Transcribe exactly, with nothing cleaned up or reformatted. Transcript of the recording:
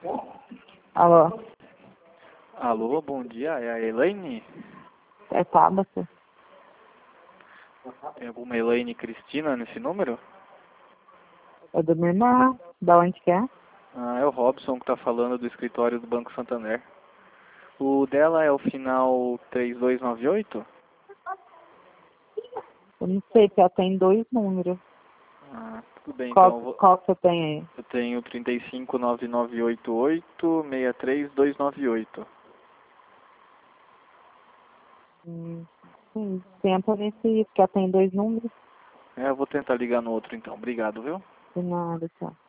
Alô? Alô, bom dia, é a Elaine? É Tabata? Tem alguma Elaine Cristina nesse número? É da minha irmã. Da onde que é? Ah, é o Robson que tá falando do escritório do Banco Santander. O dela é o final três dois nove oito? Eu não sei, porque ela tem dois números. Ah, tudo bem, Qual, então. eu vou- qual que você tem aí? Eu tenho trinta e cinco nove nove oito oito seis três dois nove oito. Hum, sim, tenta ver se porque ela tem dois números. É, eu vou tentar ligar no outro então. Obrigado, viu? De nada, tchau.